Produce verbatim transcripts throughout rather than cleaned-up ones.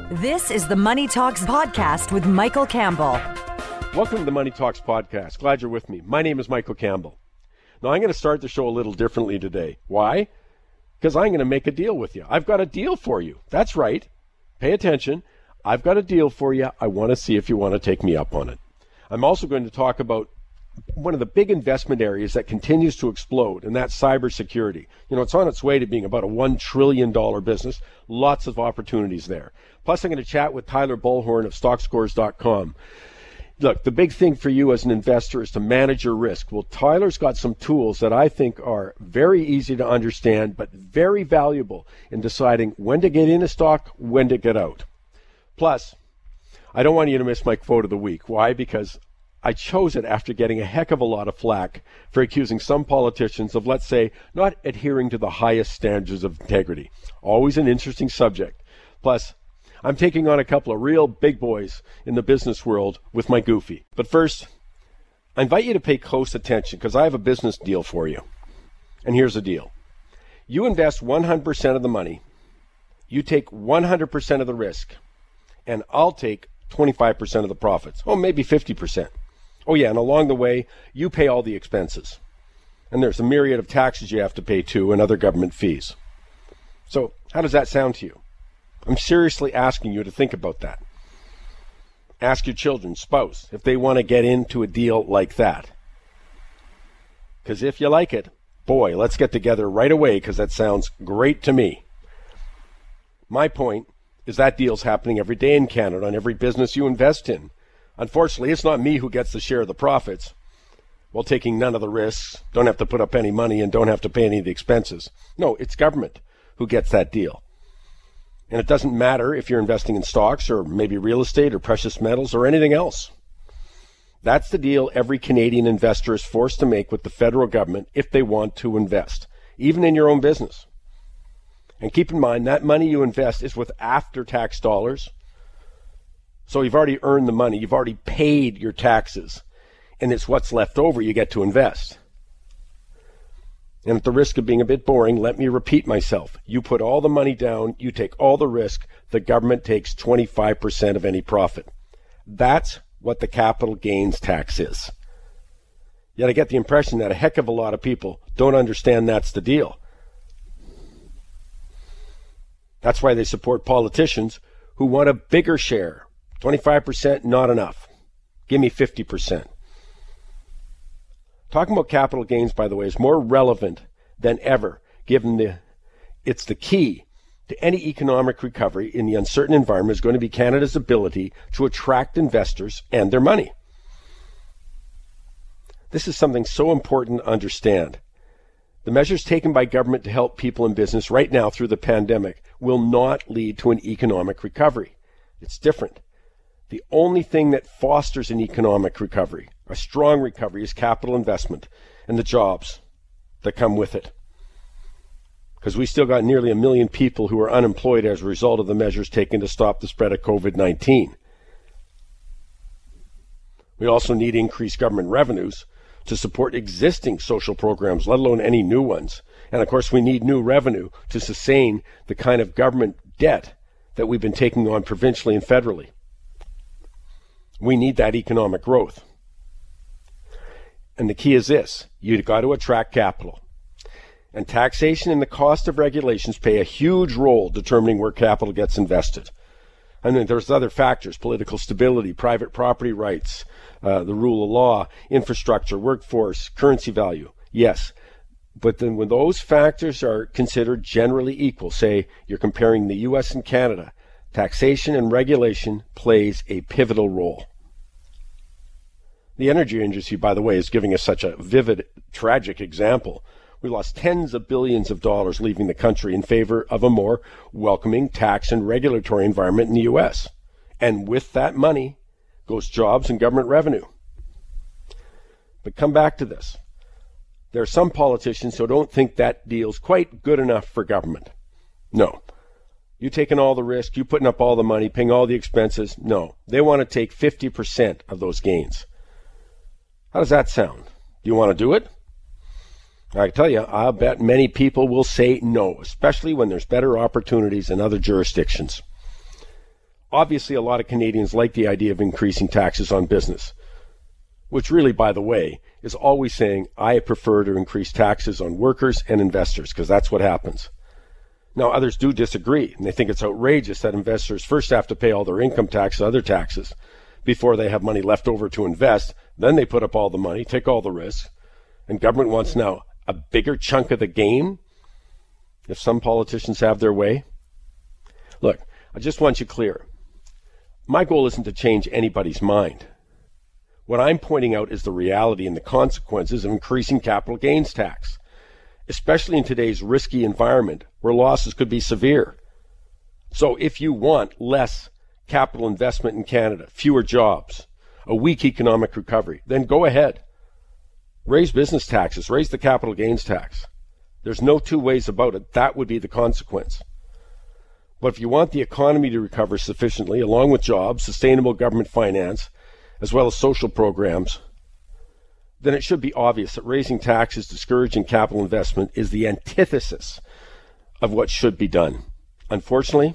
This is the Money Talks podcast with Michael Campbell. Welcome to the Money Talks podcast. Glad you're with me. My name is Michael Campbell. Now, I'm going to start the show a little differently today. Why? Because I'm going to make a deal with you. I've got a deal for you. That's right. Pay attention. I've got a deal for you. I want to see if you want to take me up on it. I'm also going to talk about one of the big investment areas that continues to explode, and that's cybersecurity. You know, it's on its way to being about a one trillion dollars business. Lots of opportunities there. Plus, I'm going to chat with Tyler Bullhorn of stock scores dot com. Look, the big thing for you as an investor is to manage your risk. Well, Tyler's got some tools that I think are very easy to understand, but very valuable in deciding when to get in a stock, when to get out. Plus, I don't want you to miss my quote of the week. Why? Because I chose it after getting a heck of a lot of flack for accusing some politicians of, let's say, not adhering to the highest standards of integrity. Always an interesting subject. Plus, I'm taking on a couple of real big boys in the business world with my goofy. But first, I invite you to pay close attention because I have a business deal for you. And here's the deal. You invest one hundred percent of the money, you take one hundred percent of the risk, and I'll take twenty-five percent of the profits. Oh, maybe fifty percent. Oh yeah, and along the way, you pay all the expenses. And there's a myriad of taxes you have to pay too and other government fees. So how does that sound to you? I'm seriously asking you to think about that. Ask your children, spouse, if they want to get into a deal like that. Because if you like it, boy, let's get together right away because that sounds great to me. My point is that deal's happening every day in Canada on every business you invest in. Unfortunately, it's not me who gets the share of the profits while taking none of the risks, don't have to put up any money, and don't have to pay any of the expenses. No, it's government who gets that deal. And it doesn't matter if you're investing in stocks or maybe real estate or precious metals or anything else. That's the deal every Canadian investor is forced to make with the federal government if they want to invest, even in your own business. And keep in mind, that money you invest is with after-tax dollars. So you've already earned the money. You've already paid your taxes. And it's what's left over you get to invest. And at the risk of being a bit boring, let me repeat myself. You put all the money down. You take all the risk. The government takes twenty-five percent of any profit. That's what the capital gains tax is. Yet I get the impression that a heck of a lot of people don't understand that's the deal. That's why they support politicians who want a bigger share. twenty-five percent, not enough. Give me fifty percent. Talking about capital gains, by the way, is more relevant than ever, given the it's the key to any economic recovery in the uncertain environment is going to be Canada's ability to attract investors and their money. This is something so important to understand. The measures taken by government to help people in business right now through the pandemic will not lead to an economic recovery. It's different. The only thing that fosters an economic recovery, a strong recovery, is capital investment and the jobs that come with it. Because we still got nearly a million people who are unemployed as a result of the measures taken to stop the spread of COVID nineteen. We also need increased government revenues to support existing social programs, let alone any new ones. And of course, we need new revenue to sustain the kind of government debt that we've been taking on provincially and federally. We need that economic growth. And the key is this. You've got to attract capital. And taxation and the cost of regulations play a huge role determining where capital gets invested. I mean, there's other factors, political stability, private property rights, uh, the rule of law, infrastructure, workforce, currency value. Yes. But then when those factors are considered generally equal, say you're comparing the U S and Canada, taxation and regulation plays a pivotal role. The energy industry, by the way, is giving us such a vivid, tragic example. We lost tens of billions of dollars leaving the country in favor of a more welcoming tax and regulatory environment in the U S. And with that money goes jobs and government revenue. But come back to this. There are some politicians who don't think that deal's quite good enough for government. No. You taking all the risk, you putting up all the money, paying all the expenses. No. They want to take fifty percent of those gains. How does that sound? Do you want to do it? I can tell you, I'll bet many people will say no, especially when there's better opportunities in other jurisdictions. Obviously, a lot of Canadians like the idea of increasing taxes on business, which really, by the way, is always saying, I prefer to increase taxes on workers and investors, because that's what happens. Now, others do disagree, and they think it's outrageous that investors first have to pay all their income tax and other taxes before they have money left over to invest. Then they put up all the money, take all the risks, and government wants now a bigger chunk of the game if some politicians have their way. Look, I just want you clear. My goal isn't to change anybody's mind. What I'm pointing out is the reality and the consequences of increasing capital gains tax, especially in today's risky environment where losses could be severe. So if you want less capital investment in Canada, fewer jobs, a weak economic recovery, then go ahead. Raise business taxes, raise the capital gains tax. There's no two ways about it. That would be the consequence. But if you want the economy to recover sufficiently, along with jobs, sustainable government finance, as well as social programs, then it should be obvious that raising taxes, discouraging capital investment is the antithesis of what should be done. Unfortunately,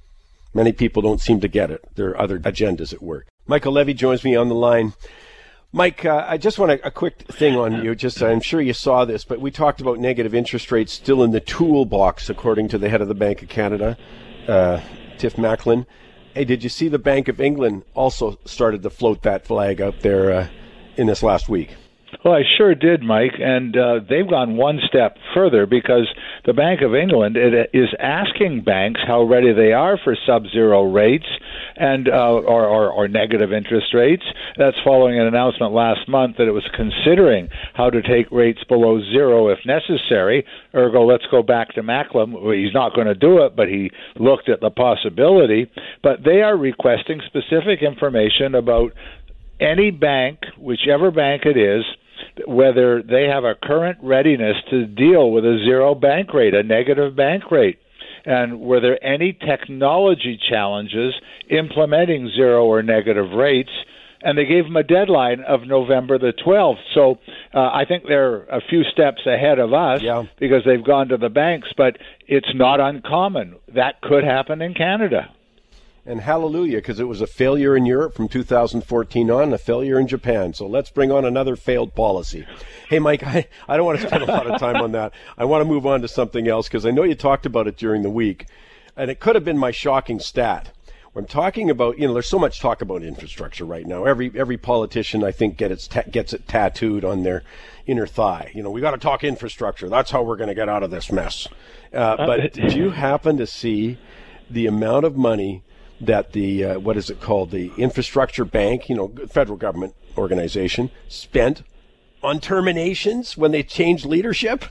many people don't seem to get it. There are other agendas at work. Michael Levy joins me on the line. Mike, uh, I just want a, a quick thing on you. Just, I'm sure you saw this, but we talked about negative interest rates still in the toolbox, according to the head of the Bank of Canada, uh, Tiff Macklin. Hey, did you see the Bank of England also started to float that flag out there uh, in this last week? Well, I sure did, Mike, and uh, they've gone one step further because the Bank of England it, is asking banks how ready they are for sub-zero rates and uh, or, or, or negative interest rates. That's following an announcement last month that it was considering how to take rates below zero if necessary. Ergo, let's go back to Macklin. Well, he's not going to do it, but he looked at the possibility. But they are requesting specific information about any bank, whichever bank it is, whether they have a current readiness to deal with a zero bank rate, a negative bank rate, and were there any technology challenges implementing zero or negative rates. And they gave them a deadline of November the twelfth. So uh, I think they're a few steps ahead of us yeah. because they've gone to the banks, but it's not uncommon. That could happen in Canada. And hallelujah, because it was a failure in Europe from two thousand fourteen on, a failure in Japan. So let's bring on another failed policy. Hey, Mike, I, I don't want to spend a lot of time on that. I want to move on to something else because I know you talked about it during the week. And it could have been my shocking stat. I'm talking about, you know, there's so much talk about infrastructure right now. Every every politician, I think, get its ta- gets it tattooed on their inner thigh. You know, we got to talk infrastructure. That's how we're going to get out of this mess. Uh, but did you happen to see the amount of money that the, uh, what is it called, the Infrastructure Bank, you know, federal government organization, spent on terminations when they changed leadership?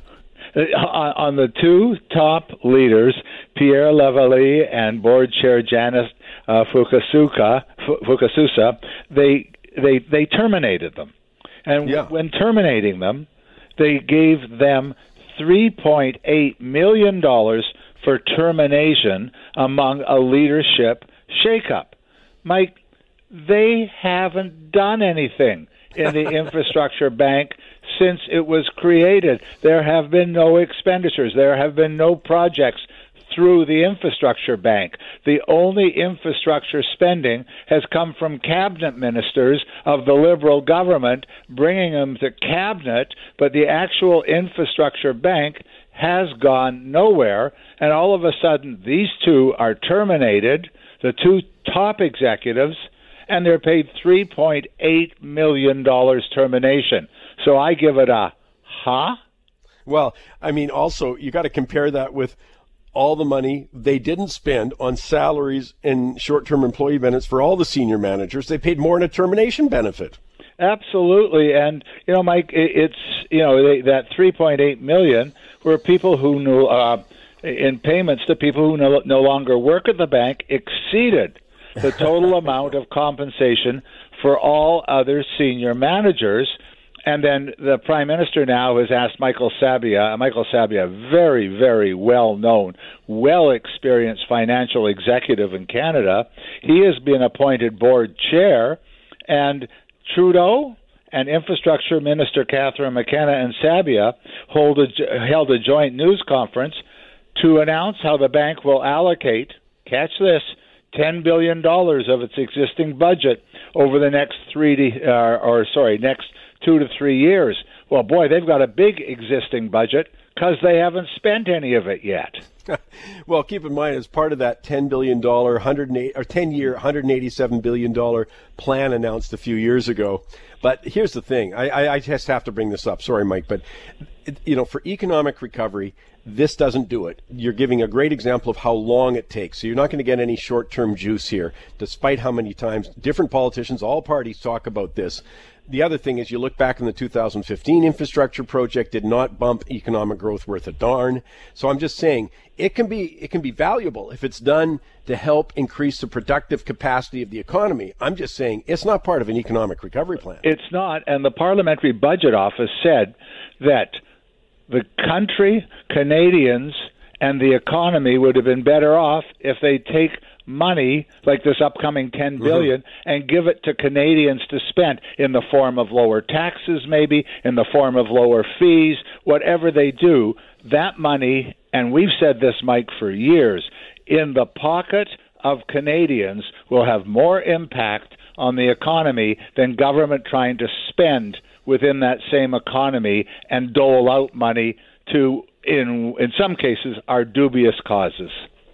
On the two top leaders, Pierre Lavallee and board chair Janice uh, Fukasaca, Fukasaca, they they they terminated them, and yeah. when terminating them, they gave them three point eight million dollars for termination among a leadership shakeup. Mike, they haven't done anything in the Infrastructure Bank since it was created. There have been no expenditures. There have been no projects through the Infrastructure Bank. The only infrastructure spending has come from cabinet ministers of the Liberal government, bringing them to cabinet, but the actual Infrastructure Bank has gone nowhere, and all of a sudden these two are terminated, the two top executives, and they're paid three point eight million dollars termination. So I give it a huh? Well, I mean, also, you got to compare that with all the money they didn't spend on salaries and short-term employee benefits for all the senior managers. They paid more in a termination benefit. Absolutely. And, you know, Mike, it's, you know, they, that three point eight million dollars were people who knew, uh, in payments to people who no, no longer work at the bank, exceeded the total amount of compensation for all other senior managers. And then the Prime Minister now has asked Michael Sabia, Michael Sabia, very, very well-known, well-experienced financial executive in Canada. He has been appointed board chair, and Trudeau and Infrastructure Minister Catherine McKenna and Sabia hold a, held a joint news conference to announce how the bank will allocate, catch this, ten billion dollars of its existing budget over the next three to, uh, or sorry, next two to three years. Well, boy, they've got a big existing budget because they haven't spent any of it yet. Well, keep in mind, as part of that ten billion dollars, one hundred eight, or ten-year, one hundred eighty-seven billion dollars plan announced a few years ago. But here's the thing. I, I, I just have to bring this up. Sorry, Mike. But, you know, for economic recovery, this doesn't do it. You're giving a great example of how long it takes. So you're not going to get any short-term juice here, despite how many times different politicians, all parties talk about this. The other thing is you look back in the two thousand fifteen infrastructure project did not bump economic growth worth a darn. So I'm just saying it can be it can be valuable if it's done to help increase the productive capacity of the economy. I'm just saying it's not part of an economic recovery plan. It's not. And the Parliamentary Budget Office said that the country, Canadians, and the economy would have been better off if they take money like this upcoming ten billion dollars mm-hmm. and give it to Canadians to spend in the form of lower taxes, maybe in the form of lower fees, whatever they do. That money, and we've said this, Mike, for years, in the pocket of Canadians will have more impact on the economy than government trying to spend within that same economy and dole out money to, in in some cases, our dubious causes.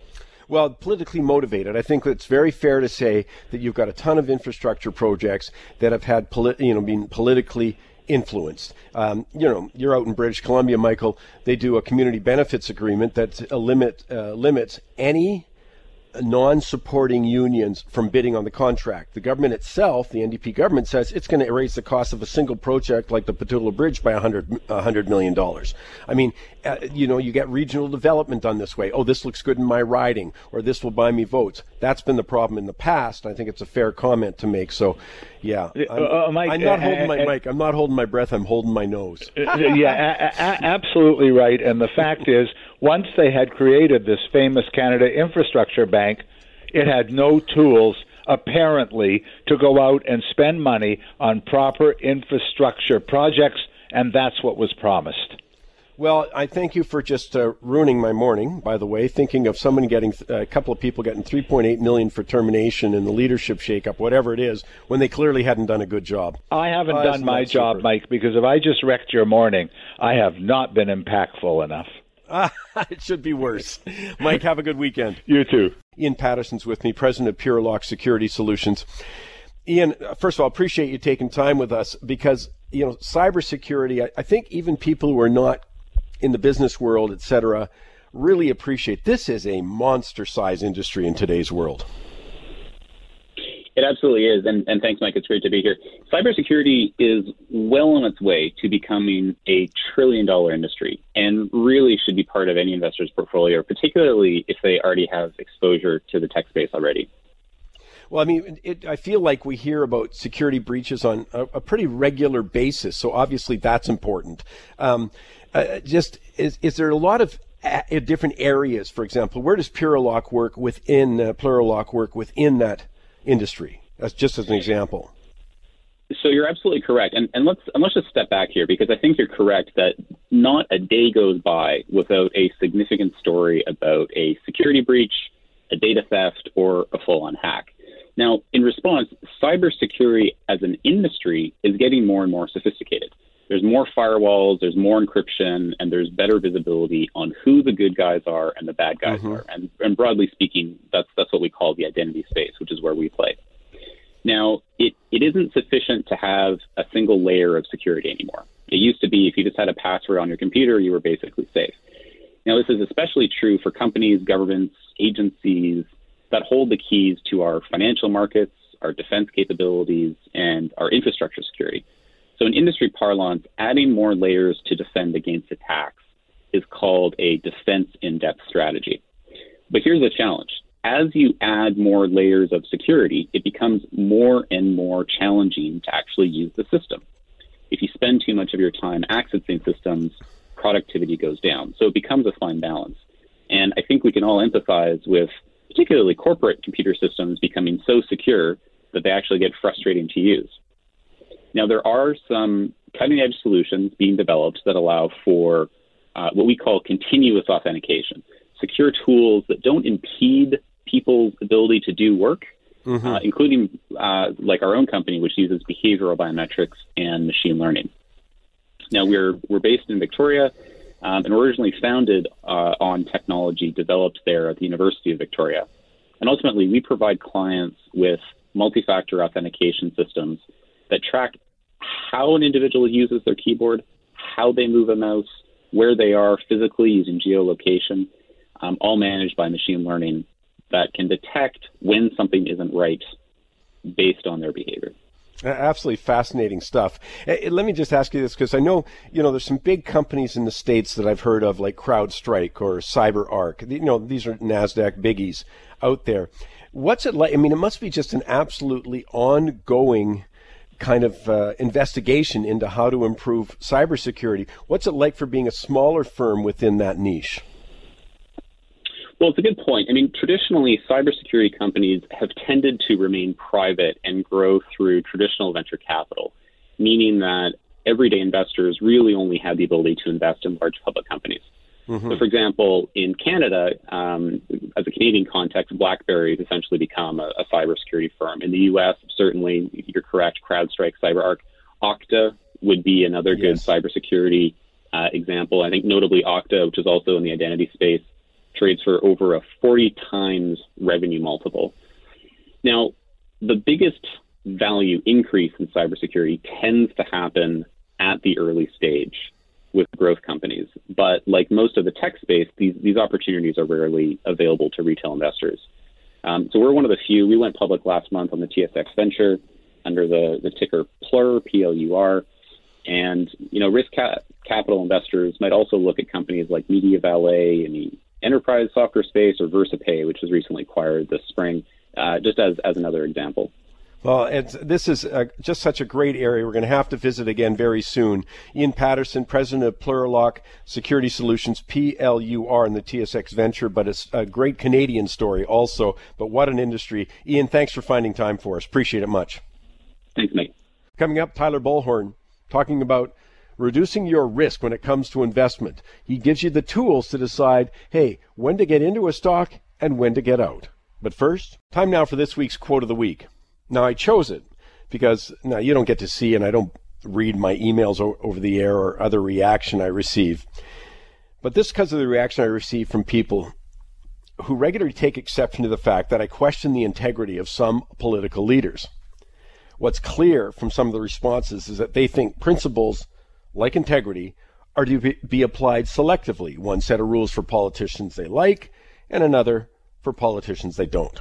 Well, politically motivated. I think it's very fair to say that you've got a ton of infrastructure projects that have had, polit- you know, been politically influenced. Um, you know, you're out in British Columbia, Michael. They do a community benefits agreement that uh, limit uh, limits any non-supporting unions from bidding on the contract. The government itself, the N D P government, says it's going to raise the cost of a single project like the Patula Bridge by one hundred million dollars. I mean, uh, you know, you get regional development done this way. Oh, this looks good in my riding, or this will buy me votes. That's been the problem in the past. I think it's a fair comment to make. So, yeah, I'm, uh, Mike, I'm not uh, holding my uh, mic. I'm not holding my breath. I'm holding my nose. yeah, a- a- absolutely right. And the fact is, once they had created this famous Canada Infrastructure Bank, it had no tools, apparently, to go out and spend money on proper infrastructure projects, and that's what was promised. Well, I thank you for just uh, ruining my morning, by the way, thinking of someone getting, uh, a couple of people getting three point eight million dollars for termination in the leadership shakeup, whatever it is, when they clearly hadn't done a good job. I haven't uh, done my job, super. Mike, because if I just wrecked your morning, I have not been impactful enough. Uh, it should be worse. Mike, have a good weekend. You too. Ian Patterson's with me, president of PureLock Security Solutions. Ian, first of all, appreciate you taking time with us because, you know, cybersecurity, I, I think even people who are not in the business world, et cetera, really appreciate this is a monster size industry in today's world. It absolutely is. And, and thanks, Mike. It's great to be here. Cybersecurity is well on its way to becoming a trillion dollar industry and really should be part of any investor's portfolio, particularly if they already have exposure to the tech space already. Well, I mean, it, I feel like we hear about security breaches on a, a pretty regular basis. So obviously that's important. Um, uh, just is, is there a lot of a, different areas, for example, where does PureLock work within uh, PureLock work within that industry? That's just as an example. So you're absolutely correct. And, and let's and let's just step back here because I think you're correct that not a day goes by without a significant story about a security breach, a data theft, or a full-on hack. Now, in response, cybersecurity as an industry is getting more and more sophisticated. There's more firewalls, there's more encryption, and there's better visibility on who the good guys are and the bad guys mm-hmm. are. And, and broadly speaking, that's that's what we call the identity space, which is where we play. Now, it, it isn't sufficient to have a single layer of security anymore. It used to be if you just had a password on your computer, you were basically safe. Now, this is especially true for companies, governments, agencies that hold the keys to our financial markets, our defense capabilities, and our infrastructure security. So in industry parlance, adding more layers to defend against attacks is called a defense in-depth strategy. But here's the challenge. As you add more layers of security, it becomes more and more challenging to actually use the system. If you spend too much of your time accessing systems, productivity goes down. So it becomes a fine balance. And I think we can all empathize with particularly corporate computer systems becoming so secure that they actually get frustrating to use. Now, there are some cutting-edge solutions being developed that allow for uh, what we call continuous authentication, secure tools that don't impede people's ability to do work, mm-hmm. uh, including uh, like our own company, which uses behavioral biometrics and machine learning. Now, we're we're based in Victoria um, and originally founded uh, on technology developed there at the University of Victoria. And ultimately, we provide clients with multi-factor authentication systems that track how an individual uses their keyboard, how they move a mouse, where they are physically using geolocation, um, all managed by machine learning that can detect when something isn't right based on their behavior. Absolutely fascinating stuff. Let me just ask you this, because I know, you know, there's some big companies in the States that I've heard of, like CrowdStrike or CyberArk. You know, these are NASDAQ biggies out there. What's it like? I mean, it must be just an absolutely ongoing kind of uh, investigation into how to improve cybersecurity. What's it like for being a smaller firm within that niche? Well, it's a good point. I mean, traditionally, cybersecurity companies have tended to remain private and grow through traditional venture capital, meaning that everyday investors really only had the ability to invest in large public companies. Mm-hmm. So, for example, in Canada, um, as a Canadian context, BlackBerry has essentially become a, a cybersecurity firm. In the U S, certainly, you're correct, CrowdStrike, CyberArk. Okta would be another yes. good cybersecurity uh, example. I think notably Okta, which is also in the identity space, trades for over a forty times revenue multiple. Now, the biggest value increase in cybersecurity tends to happen at the early stage with growth companies. But like most of the tech space, these, these opportunities are rarely available to retail investors. Um, so we're one of the few. We went public last month on the T S X Venture under the, the ticker P L U R, P L U R. And, you know, risk ca- capital investors might also look at companies like Media Valet and the enterprise software space, or VersaPay, which was recently acquired this spring, uh, just as, as another example. Well, it's, this is a, just such a great area. We're going to have to visit again very soon. Ian Patterson, president of Plurilock Security Solutions, P L U R, in the T S X Venture, but it's a great Canadian story also. But what an industry. Ian, thanks for finding time for us. Appreciate it much. Thanks, mate. Coming up, Tyler Bullhorn talking about reducing your risk when it comes to investment. He gives you the tools to decide, hey, when to get into a stock and when to get out. But first, time now for this week's quote of the week. Now, I chose it because now you don't get to see, and I don't read my emails o- over the air or other reaction I receive. But this is because of the reaction I receive from people who regularly take exception to the fact that I question the integrity of some political leaders. What's clear from some of the responses is that they think principles like integrity are to be applied selectively. One set of rules for politicians they like, and another for politicians they don't.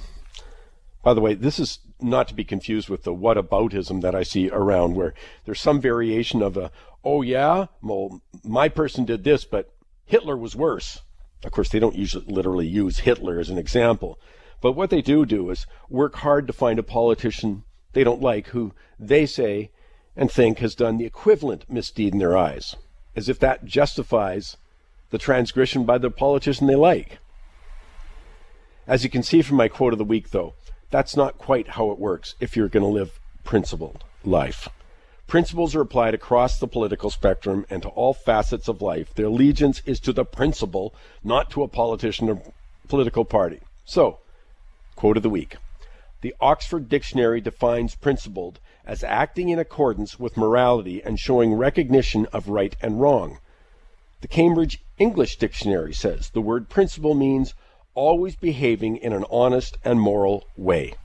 By the way, this is not to be confused with the whataboutism that I see around, where there's some variation of a, oh yeah, well, my person did this, but Hitler was worse. Of course, they don't usually literally use Hitler as an example. But what they do do is work hard to find a politician they don't like who they say and think has done the equivalent misdeed in their eyes, as if that justifies the transgression by the politician they like. As you can see from my quote of the week, though, that's not quite how it works if you're going to live principled life. Principles are applied across the political spectrum and to all facets of life. Their allegiance is to the principle, not to a politician or political party. So, quote of the week. The Oxford Dictionary defines principled as acting in accordance with morality and showing recognition of right and wrong. The Cambridge English Dictionary says the word principle means always behaving in an honest and moral way.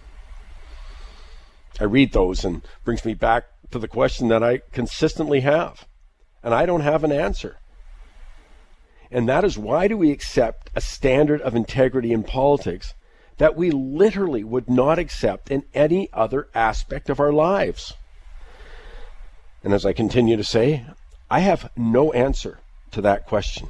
I read those and brings me back to the question that I consistently have, and I don't have an answer. And that is, why do we accept a standard of integrity in politics that we literally would not accept in any other aspect of our lives? And as I continue to say, I have no answer to that question.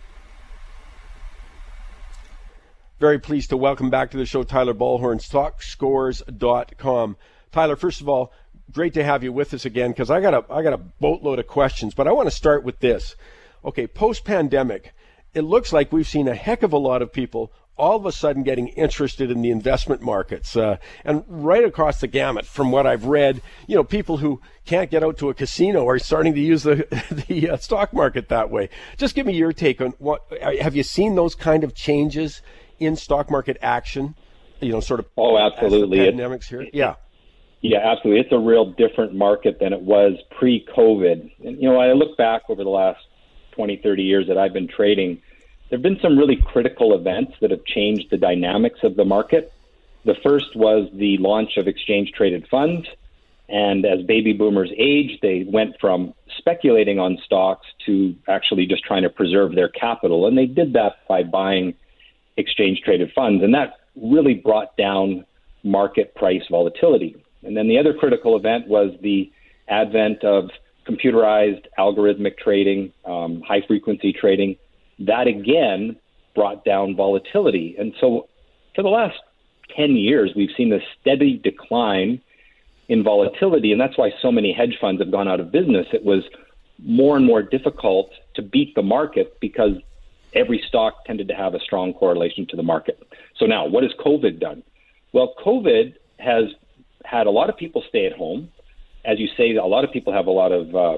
Very pleased to welcome back to the show Tyler Bullhorn, stock scores dot com. Tyler, first of all, great to have you with us again, because I got a I got a boatload of questions, but I want to start with this. Okay, post-pandemic, it looks like we've seen a heck of a lot of people all of a sudden getting interested in the investment markets, uh, and right across the gamut from what I've read, you know, people who can't get out to a casino are starting to use the the uh, stock market that way. Just give me your take on what, have you seen those kind of changes in stock market action, you know, sort of oh, absolutely. as the pandemic's here? Yeah. Yeah, absolutely. It's a real different market than it was pre-COVID. And, you know, I look back over the last twenty, thirty years that I've been trading, there have been some really critical events that have changed the dynamics of the market. The first was the launch of exchange-traded funds. And as baby boomers aged, they went from speculating on stocks to actually just trying to preserve their capital. And they did that by buying exchange-traded funds. And that really brought down market price volatility. And then the other critical event was the advent of computerized algorithmic trading, um, high-frequency trading. That, again, brought down volatility. And so for the last ten years, we've seen this steady decline in volatility, and that's why so many hedge funds have gone out of business. It was more and more difficult to beat the market because every stock tended to have a strong correlation to the market. So now, what has COVID done? Well, COVID has had a lot of people stay at home. As you say, a lot of people have a lot of, uh,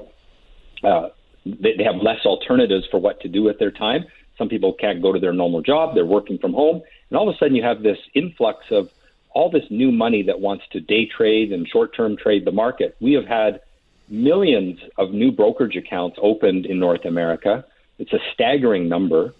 uh, they, they have less alternatives for what to do with their time. Some people can't go to their normal job. They're working from home. And all of a sudden you have this influx of all this new money that wants to day trade and short-term trade the market. We have had millions of new brokerage accounts opened in North America. It's a staggering number.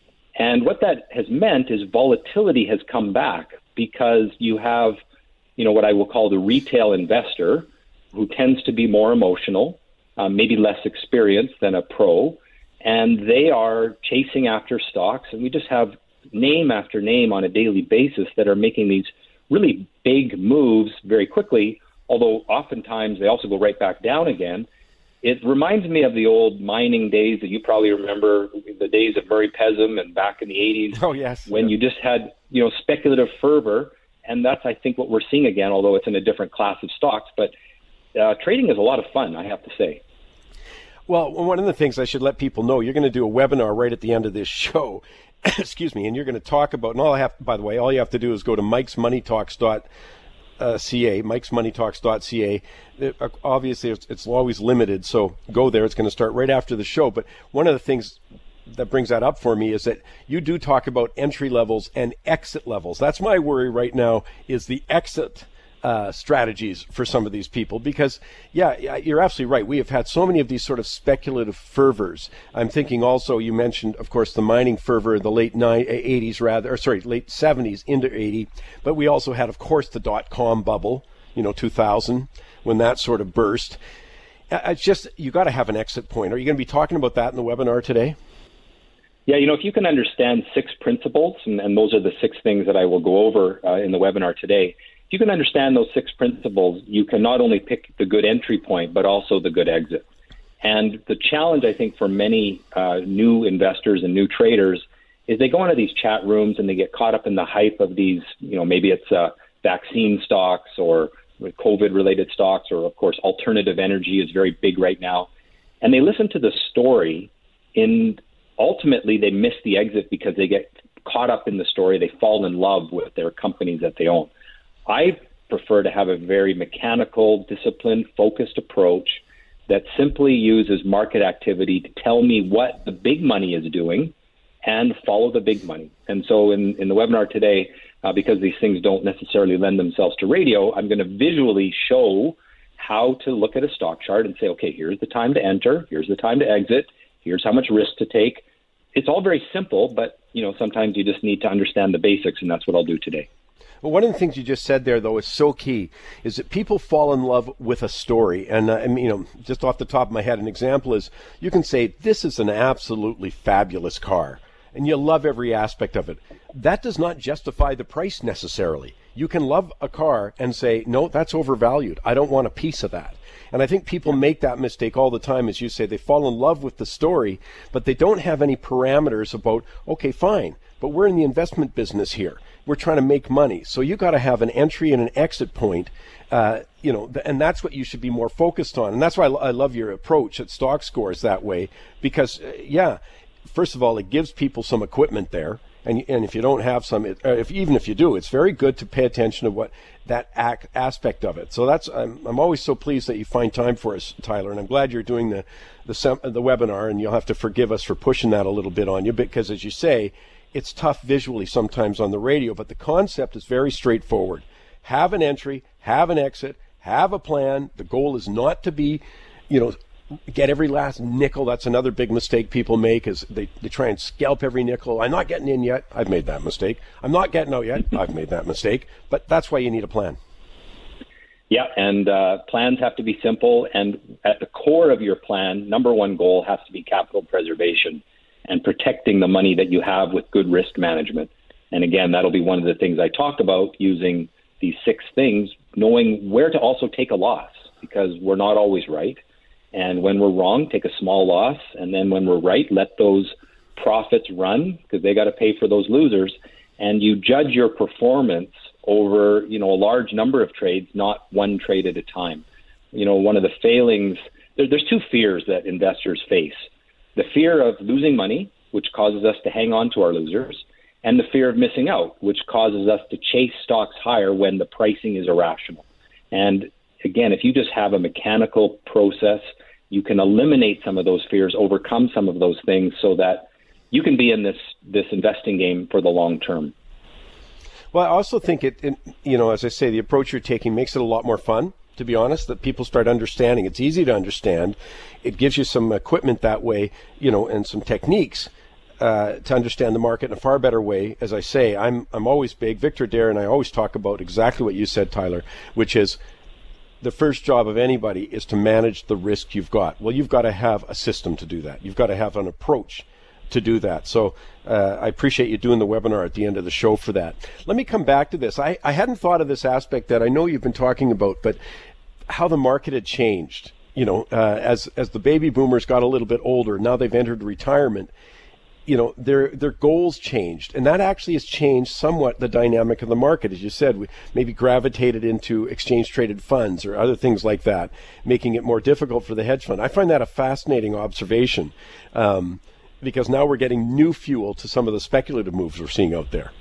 And what that has meant is volatility has come back because you have, you know, what I will call the retail investor who tends to be more emotional, uh, maybe less experienced than a pro, and they are chasing after stocks. And we just have name after name on a daily basis that are making these really big moves very quickly, although oftentimes they also go right back down again. It reminds me of the old mining days that you probably remember, the days of Murray Pezim and back in the eighties. Oh, yes. When yeah. you just had, you know, speculative fervor. And that's, I think, what we're seeing again, although it's in a different class of stocks. But uh, trading is a lot of fun, I have to say. Well, one of the things I should let people know, you're going to do a webinar right at the end of this show. Excuse me. And you're going to talk about, and all I have, by the way, all you have to do is go to Mike's Money Talks dot C A, Mike's Money Talks dot C A. It, obviously, it's, it's always limited, so go there. It's going to start right after the show. But one of the things that brings that up for me is that you do talk about entry levels and exit levels. That's my worry right now, is the exit uh, strategies for some of these people, because yeah, you're absolutely right. We have had so many of these sort of speculative fervors. I'm thinking also, you mentioned, of course, the mining fervor in the late eighties, rather, or sorry, late seventies into eighty, but we also had, of course, the dot-com bubble, you know, two thousand, when that sort of burst. It's just, you got to have an exit point. Are you going to be talking about that in the webinar today? Yeah, you know, if you can understand six principles, and, and those are the six things that I will go over uh, in the webinar today. If you can understand those six principles, you can not only pick the good entry point, but also the good exit. And the challenge, I think, for many uh, new investors and new traders is they go into these chat rooms and they get caught up in the hype of these, you know, maybe it's uh, vaccine stocks or COVID-related stocks, or, of course, alternative energy is very big right now. And they listen to the story in ultimately, they miss the exit because they get caught up in the story. They fall in love with their companies that they own. I prefer to have a very mechanical, disciplined, focused approach that simply uses market activity to tell me what the big money is doing and follow the big money. And so in, in the webinar today, uh, because these things don't necessarily lend themselves to radio, I'm going to visually show how to look at a stock chart and say, okay, here's the time to enter, here's the time to exit, here's how much risk to take. It's all very simple, but you know, sometimes you just need to understand the basics, and that's what I'll do today. Well, one of the things you just said there, though, is so key, is that people fall in love with a story. And, uh, I mean, you know, just off the top of my head, an example is you can say, this is an absolutely fabulous car, and you love every aspect of it. That does not justify the price necessarily. You can love a car and say, no, that's overvalued. I don't want a piece of that. And I think people make that mistake all the time, as you say. They fall in love with the story, but they don't have any parameters about, okay, fine, but we're in the investment business here. We're trying to make money. So you got to have an entry and an exit point, uh, you know, and that's what you should be more focused on. And that's why I love your approach at Stock Scores that way, because, uh, yeah, first of all, it gives people some equipment there. And, and if you don't have some, it, uh, if even if you do, it's very good to pay attention to what that ac- aspect of it. So that's I'm I'm always so pleased that you find time for us, Tyler, and I'm glad you're doing the the sem- the webinar. And you'll have to forgive us for pushing that a little bit on you, because as you say, it's tough visually sometimes on the radio, but the concept is very straightforward. Have an entry, have an exit, have a plan. The goal is not to be, you know, get every last nickel. That's another big mistake people make, is they, they try and scalp every nickel. I'm not getting in yet. I've made that mistake. I'm not getting out yet. I've made that mistake. But that's why you need a plan. Yeah, and uh, plans have to be simple. And at the core of your plan, number one goal has to be capital preservation and protecting the money that you have with good risk management. And again, that'll be one of the things I talk about, using these six things, knowing where to also take a loss, because we're not always right. And when we're wrong, take a small loss. And then when we're right, let those profits run, because they got to pay for those losers. And you judge your performance over, you know, a large number of trades, not one trade at a time. You know, one of the failings, there, there's two fears that investors face. The fear of losing money, which causes us to hang on to our losers, and the fear of missing out, which causes us to chase stocks higher when the pricing is irrational. And again, if you just have a mechanical process, you can eliminate some of those fears, overcome some of those things, so that you can be in this this investing game for the long term. Well, I also think it, it, you know, as I say, the approach you're taking makes it a lot more fun, to be honest, that people start understanding. It's easy to understand. It gives you some equipment that way, you know, and some techniques uh, to understand the market in a far better way. As I say, I'm I'm always big. Victor Adair and I always talk about exactly what you said, Tyler, which is the first job of anybody is to manage the risk you've got. Well, you've got to have a system to do that. You've got to have an approach to do that. So uh, I appreciate you doing the webinar at the end of the show for that. Let me come back to this. I, I hadn't thought of this aspect that I know you've been talking about, but how the market had changed. You know, uh, as as the baby boomers got a little bit older, now they've entered retirement. You know, their their goals changed, and that actually has changed somewhat the dynamic of the market. As you said, we maybe gravitated into exchange traded funds or other things like that, making it more difficult for the hedge fund. I find that a fascinating observation. Um, because now we're getting new fuel to some of the speculative moves we're seeing out there.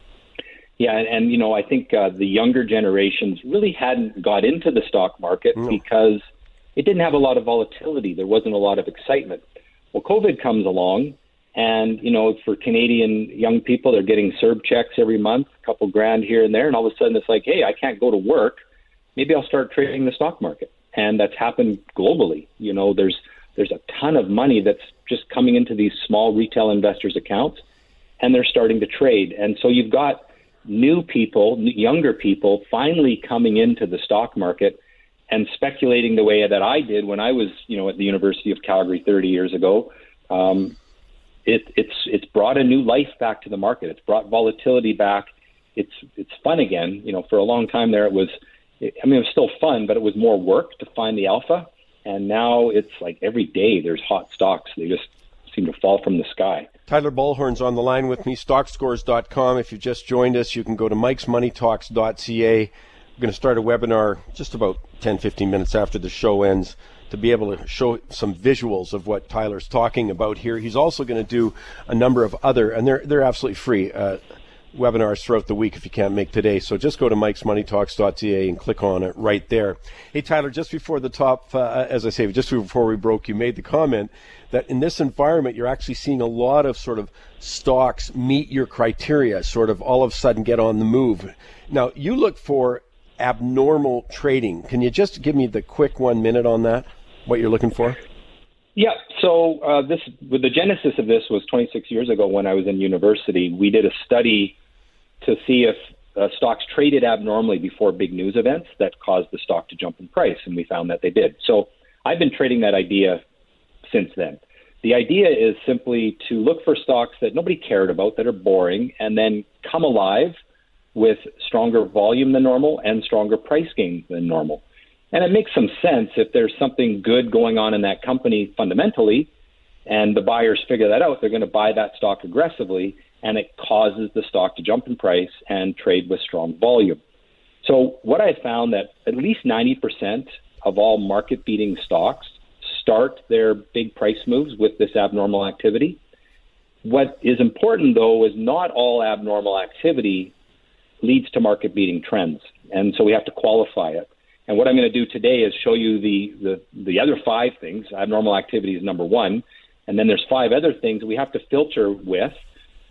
Yeah, and, and you know, I think uh, the younger generations really hadn't got into the stock market mm. because it didn't have a lot of volatility. There wasn't a lot of excitement. Well, COVID comes along, and, you know, for Canadian young people, they're getting C E R B checks every month, a couple grand here and there, and all of a sudden it's like, hey, I can't go to work. Maybe I'll start trading the stock market. And that's happened globally. You know, there's there's a ton of money that's just coming into these small retail investors' accounts, and they're starting to trade. And so you've got new people, younger people, finally coming into the stock market and speculating the way that I did when I was, you know, at the University of Calgary thirty years ago. Um, it, it's it's brought a new life back to the market. It's brought volatility back. It's it's fun again. You know, for a long time there, it was. I mean, it was still fun, but it was more work to find the alpha. And now it's like every day there's hot stocks. They just seem to fall from the sky. Tyler Bullhorn's on the line with me, stock scores dot com. If you've just joined us, you can go to mikes money talks dot c a. We're going to start a webinar just about ten, fifteen minutes after the show ends to be able to show some visuals of what Tyler's talking about here. He's also going to do a number of other, and they're they're absolutely free, uh, webinars throughout the week if you can't make today. So just go to mikes money talks dot c a and click on it right there. Hey, Tyler, just before the top, uh, as I say, just before we broke, you made the comment that in this environment, you're actually seeing a lot of sort of stocks meet your criteria, sort of all of a sudden get on the move. Now, you look for abnormal trading. Can you just give me the quick one minute on that, what you're looking for? Yeah, so uh, this with the genesis of this was twenty-six years ago when I was in university. We did a study to see if uh, stocks traded abnormally before big news events that caused the stock to jump in price, and we found that they did. So I've been trading that idea since then. The idea is simply to look for stocks that nobody cared about, that are boring, and then come alive with stronger volume than normal and stronger price gains than normal. And it makes some sense if there's something good going on in that company fundamentally, and the buyers figure that out, they're going to buy that stock aggressively, and it causes the stock to jump in price and trade with strong volume. So what I found that at least ninety percent of all market-beating stocks start their big price moves with this abnormal activity. What is important, though, is not all abnormal activity leads to market-beating trends, and so we have to qualify it. And what I'm going to do today is show you the, the, the other five things. Abnormal activity is number one. And then there's five other things we have to filter with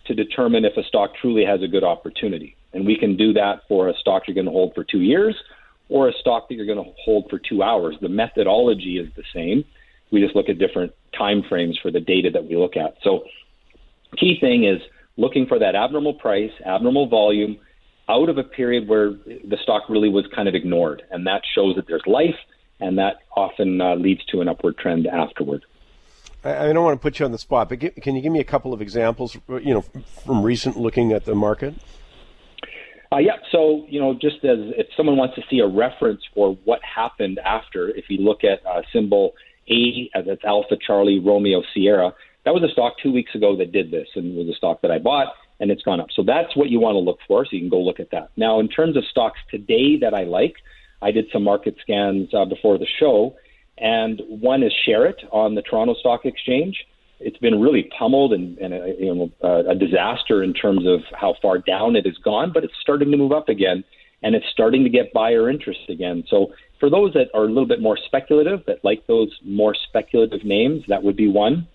to determine if a stock truly has a good opportunity. And we can do that for a stock you're going to hold for two years or a stock that you're going to hold for two hours. The methodology is the same. We just look at different time frames for the data that we look at. So key thing is looking for that abnormal price, abnormal volume out of a period where the stock really was kind of ignored. And that shows that there's life, and that often uh, leads to an upward trend afterward. I don't want to put you on the spot, but can you give me a couple of examples, you know, from recent looking at the market? Uh, yeah, so, you know, just as if someone wants to see a reference for what happened after, if you look at uh, symbol A, that's Alpha Charlie Romeo Sierra, that was a stock two weeks ago that did this, and it was a stock that I bought, and it's gone up. So that's what you want to look for, so you can go look at that. Now, in terms of stocks today that I like, I did some market scans uh, before the show, and one is Sherritt on the Toronto Stock Exchange. It's been really pummeled and, and a, you know, a, a disaster in terms of how far down it has gone, but it's starting to move up again, and it's starting to get buyer interest again. So for those that are a little bit more speculative, that like those more speculative names, that would be one.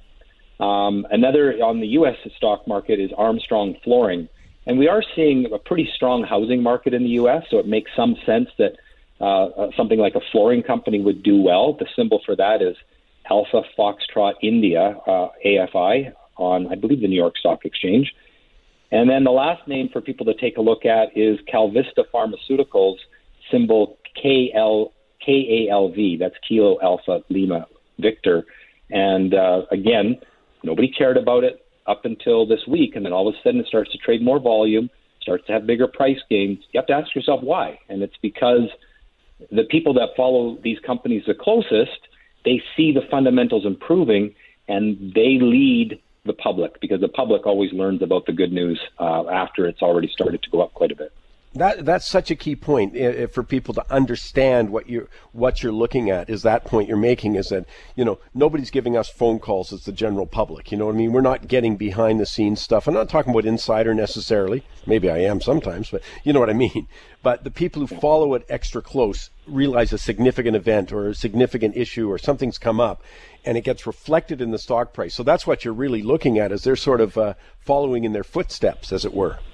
Um, another on the U S stock market is Armstrong Flooring. And we are seeing a pretty strong housing market in the U S, so it makes some sense that uh, uh, something like a flooring company would do well. The symbol for that is Alpha Foxtrot India, uh, A F I, on, I believe, the New York Stock Exchange. And then the last name for people to take a look at is Calvista Pharmaceuticals, symbol K L K A L V. That's Kilo Alpha Lima Victor. And uh, again, nobody cared about it up until this week, and then all of a sudden it starts to trade more volume, starts to have bigger price gains. You have to ask yourself why. And it's because the people that follow these companies the closest, they see the fundamentals improving, and they lead the public, because the public always learns about the good news uh, after it's already started to go up quite a bit. That that's such a key point uh, for people to understand what you're what you're looking at. Is that point you're making is that, you know, nobody's giving us phone calls as the general public. You know what I mean? We're not getting behind the scenes stuff. I'm not talking about insider necessarily. Maybe I am sometimes, but you know what I mean. But the people who follow it extra close realize a significant event or a significant issue or something's come up, and it gets reflected in the stock price. So that's what you're really looking at, is they're sort of uh, following in their footsteps, as it were.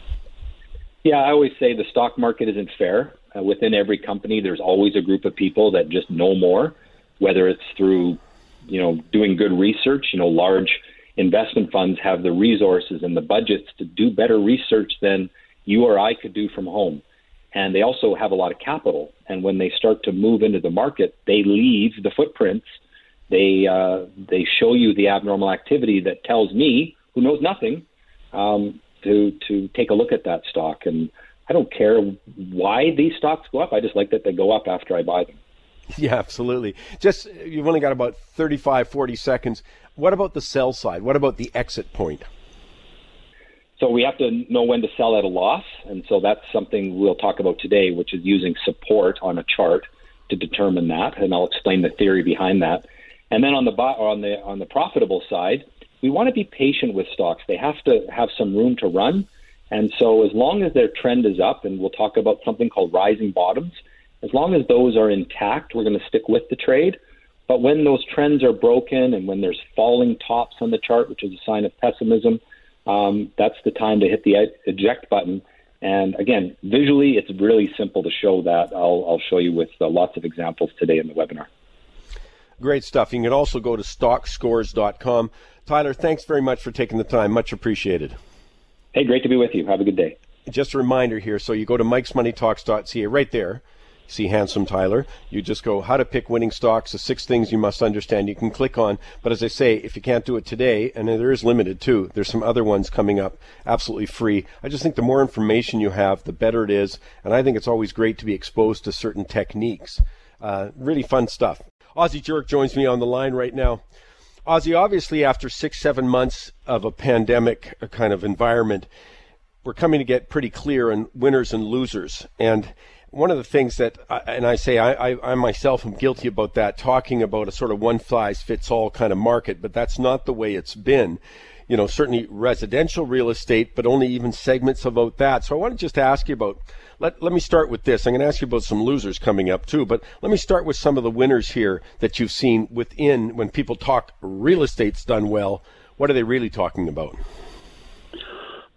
Yeah, I always say the stock market isn't fair. Uh, within every company, there's always a group of people that just know more, whether it's through, you know, doing good research. You know, large investment funds have the resources and the budgets to do better research than you or I could do from home. And they also have a lot of capital. And when they start to move into the market, they leave the footprints. They uh, they show you the abnormal activity that tells me, who knows nothing, um, to to take a look at that stock. And I don't care why these stocks go up. I just like that they go up after I buy them. Yeah, absolutely. Just, you've only got about thirty-five, forty seconds. What about the sell side? What about the exit point? So we have to know when to sell at a loss. And so that's something we'll talk about today, which is using support on a chart to determine that. And I'll explain the theory behind that. And then on the on the on the profitable side, we want to be patient with stocks. They have to have some room to run. And so as long as their trend is up, and we'll talk about something called rising bottoms, as long as those are intact, we're going to stick with the trade. But when those trends are broken and when there's falling tops on the chart, which is a sign of pessimism, um, that's the time to hit the eject button. And again, visually, it's really simple to show that. I'll, I'll show you with uh, lots of examples today in the webinar. Great stuff. You can also go to stock scores dot com. Tyler, thanks very much for taking the time. Much appreciated. Hey, great to be with you. Have a good day. Just a reminder here. So you go to mikes money talks dot c a right there. See handsome Tyler. You just go how to pick winning stocks, the six things you must understand. You can click on. But as I say, if you can't do it today, and there is limited too, there's some other ones coming up absolutely free. I just think the more information you have, the better it is. And I think it's always great to be exposed to certain techniques. Uh, really fun stuff. Ozzie Jerk joins me on the line right now. Ozzie, obviously after six, seven months of a pandemic kind of environment, we're coming to get pretty clear on winners and losers. And one of the things that, I, and I say I, I, I myself am guilty about that, talking about a sort of one-size-fits-all kind of market, but that's not the way it's been. You know, certainly residential real estate, but only even segments about that. So I want to just ask you about, let, let me start with this. I'm going to ask you about some losers coming up too, but let me start with some of the winners here that you've seen within, when people talk real estate's done well, what are they really talking about?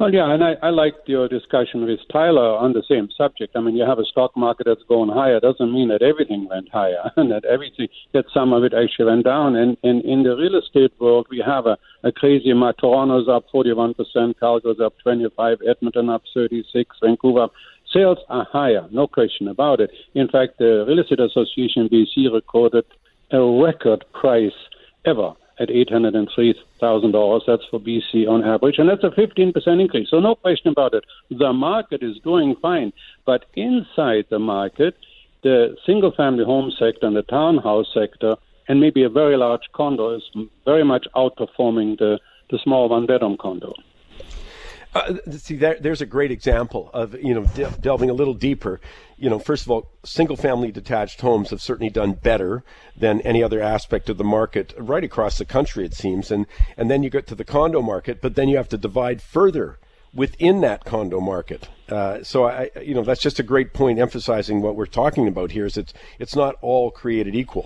Well, yeah, and I, I liked your discussion with Tyler on the same subject. I mean, you have a stock market that's going higher. Doesn't mean that everything went higher and that everything, that some of it actually went down. And, and in the real estate world, we have a, a crazy market. Toronto's up forty-one percent, Calgary's up twenty-five, Edmonton up thirty-six, Vancouver up. Sales are higher, no question about it. In fact, the Real Estate Association B C recorded a record price ever at eight hundred three thousand dollars. That's for B C on average, and that's a fifteen percent increase. So no question about it. The market is doing fine. But inside the market, the single-family home sector and the townhouse sector and maybe a very large condo is very much outperforming the, the small one-bedroom condo. Uh, see, there, there's a great example of, you know, de- delving a little deeper. You know, first of all, single-family detached homes have certainly done better than any other aspect of the market right across the country, it seems. And, and then you get to the condo market, but then you have to divide further within that condo market. Uh, so, I, you know, that's just a great point emphasizing what we're talking about here is it's, it's not all created equal.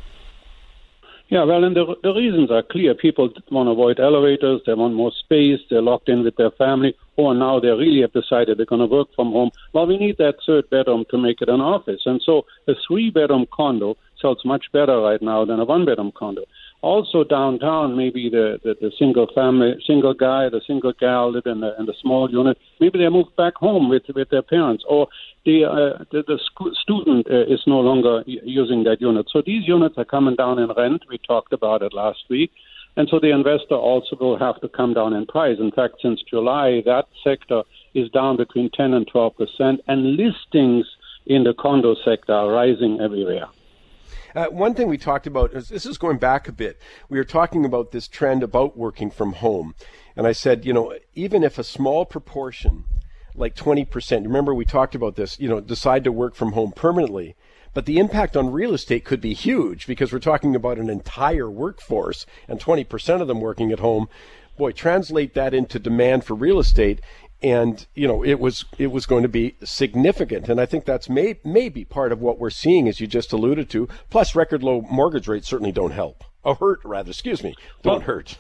Yeah, well, and the, the reasons are clear. People want to avoid elevators. They want more space. They're locked in with their family. Or now they really have decided they're going to work from home. Well, we need that third bedroom to make it an office. And so a three-bedroom condo sells much better right now than a one-bedroom condo. Also downtown, maybe the, the, the single family, single guy, the single gal live in the, in the small unit. Maybe they moved back home with, with their parents. Or the uh, the, the sc- student uh, is no longer using that unit. So these units are coming down in rent. We talked about it last week. And so the investor also will have to come down in price. In fact, since July, that sector is down between ten and twelve percent, and listings in the condo sector are rising everywhere. Uh, one thing we talked about, is, this is going back a bit, we were talking about this trend about working from home. And I said, you know, even if a small proportion, like twenty percent, remember we talked about this, you know, decide to work from home permanently, but the impact on real estate could be huge because we're talking about an entire workforce and twenty percent of them working at home. Boy, translate that into demand for real estate. And, you know, it was it was going to be significant. And I think that's may, maybe part of what we're seeing, as you just alluded to. Plus, record low mortgage rates certainly don't help. Or hurt, rather, excuse me, don't well, hurt.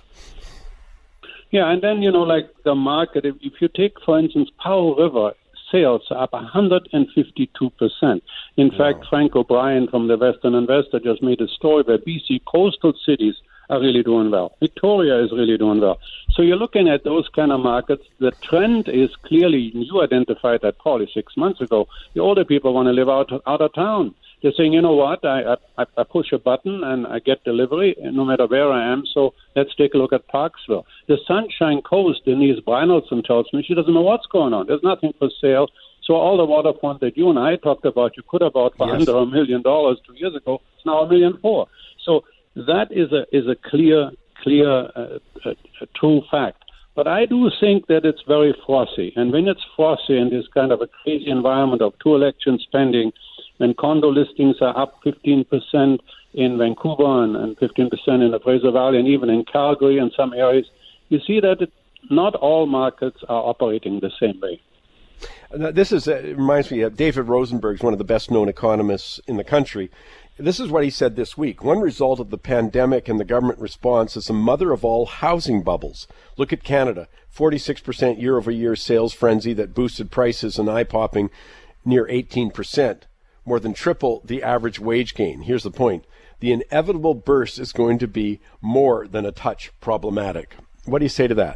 Yeah, and then, you know, like the market, if, if you take, for instance, Powell River, sales are up one hundred fifty-two percent. In wow. fact, Frank O'Brien from the Western Investor just made a story where B C coastal cities are really doing well. Victoria is really doing well. So you're looking at those kind of markets. The trend is clearly, you identified that probably six months ago, the older people want to live out, out of town. They're saying, you know what, I, I, I push a button and I get delivery no matter where I am, so let's take a look at Parksville. The Sunshine Coast, Denise Brynildson tells me she doesn't know what's going on. There's nothing for sale. So all the waterfront that you and I talked about, you could have bought for yes. under a million dollars two years ago. It's now a million four. So that is a is a clear, clear, uh, uh, true fact. But I do think that it's very frothy. And when it's frothy in this kind of a crazy environment of two elections pending, when condo listings are up fifteen percent in Vancouver and, and fifteen percent in the Fraser Valley and even in Calgary and some areas, you see that it, not all markets are operating the same way. This is uh, it reminds me of David Rosenberg, one of the best-known economists in the country. This is what he said this week. One result of the pandemic and the government response is the mother of all housing bubbles. Look at Canada, forty-six percent year-over-year sales frenzy that boosted prices and eye-popping near eighteen percent, more than triple the average wage gain. Here's the point. The inevitable burst is going to be more than a touch problematic. What do you say to that?